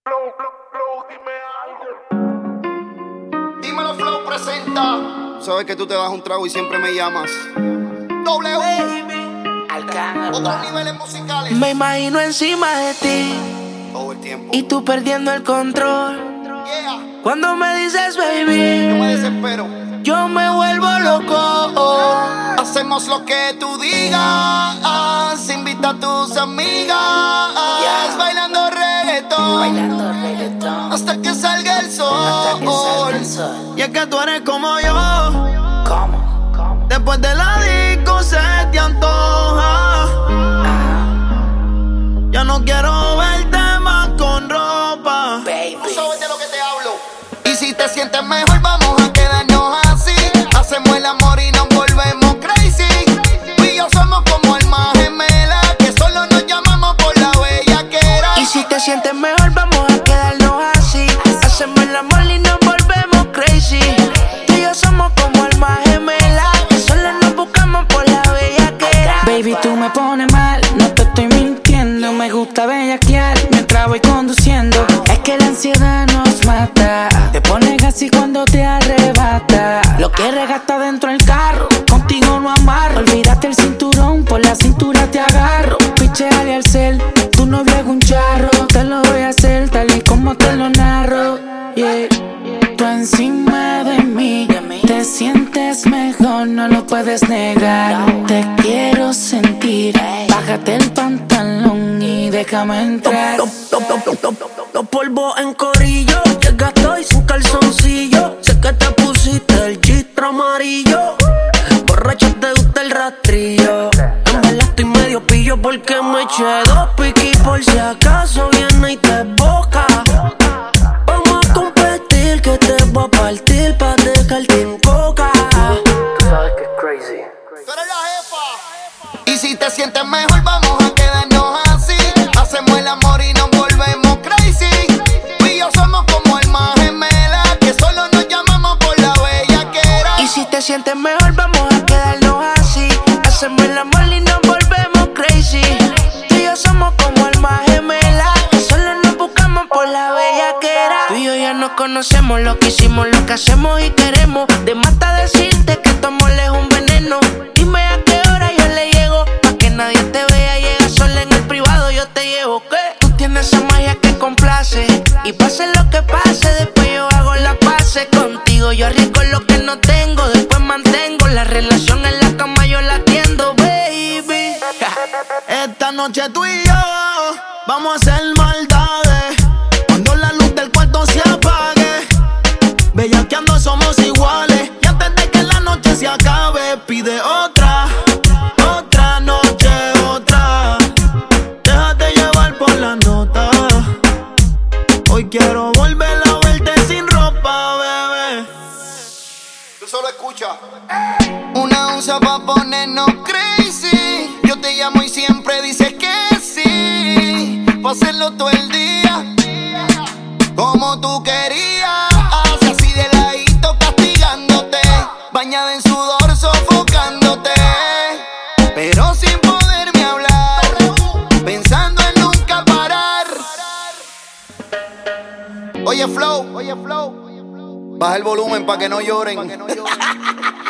Flow, dime algo. Dímelo, Flow presenta. Sabes que tú te das un trago y siempre me llamas. W. Otros niveles musicales. Me imagino encima de ti Todo el tiempo. y tú perdiendo el control. Yeah. Cuando me dices Yo baby, me desespero. yo me vuelvo loco. Hacemos lo que tú digas. Invita a tus amigas. Yeah. Bailando reggaetón. Hasta que salga el sol. Y es que tú eres como yo. ¿Cómo? Después de la disco se te antoja. Ya no quiero verte más con ropa. Tú sabes de lo que te hablo. Y si te sientes mejor, vamos a quedarnos así. Hacemos el amor y nos volvemos crazy. Tú y yo somos como almas gemelas, que solo nos llamamos por la bellaquera. Y si te sientes mejor, vamos a quedarnos así. Hacemos el amor y nos volvemos crazy. Tú y yo somos como almas gemelas, que solo nos buscamos por la bellaquera. Baby, tú me pones mal, no te estoy mintiendo. Me gusta bellaquear mientras voy conduciendo. Es que la ansiedad nos mata. Te pones así cuando te arrebata. Lo que regasta dentro del carro, contigo no amarro. Olvídate el cinturón, por la cintura te agarro. Picheale al cel, tu novio es un charro. Te lo voy a hacer tal y como te lo narro. Yeah. Tú encima de mí, te sientes mejor, no lo puedes negar. Te quiero sentir, bájate el pantalón y déjame entrar. Los polvos en corillo, llegaste hoy sin calzoncillo. Sé que te pusiste el chistro amarillo. Borracha te gusta el rastrillo. En verdad estoy medio pillo porque me eché dos piquis por si acaso viene y te boca. Vamos a competir que te voy a partir pa' dejarte en coca. Tú eres la jefa. Y si te sientes mejor, vamos a quedarnos así. Hacemos el amor y nos volvemos crazy. Tú y yo somos como almas gemelas, que solo nos llamamos por la bellaquera. Y si te sientes mejor, vamos a quedarnos así. Hacemos el amor y nos volvemos crazy. Tú y yo somos como almas gemelas, que solo nos buscamos por la bellaquera. Tú y yo ya nos conocemos, lo que hicimos, lo que hacemos y queremos. De mata decirte que tu amor es un veneno. Dime a qué hora yo le llego, pa' que nadie te vea. Llega sola en el privado, yo te llevo. ¿Qué? Tú tienes esa magia que complace. Y pase lo que pase, después yo hago la pase contigo. Yo arriesgo lo que no tengo, después mantengo la relación en la cama, yo la atiendo, baby. Esta noche tú y yo vamos a hacer maldades. Cuando la luz del cuarto se apague, bellaqueando somos iguales. Y antes de que la noche se acabe, pide otra noche, otra. Déjate llevar por la nota. Hoy quiero volver a verte sin ropa, bebé. Tú solo escucha. Una onza pa' ponernos crazy. Yo te llamo y siempre dices que sí. Pa' hacerlo todo el día, como tú querías. Así de ladito castigándote, bañada en sudor sofocándote, pero sin poderme hablar, pensando en nunca parar. Oye Flow, baja el volumen pa' que no lloren.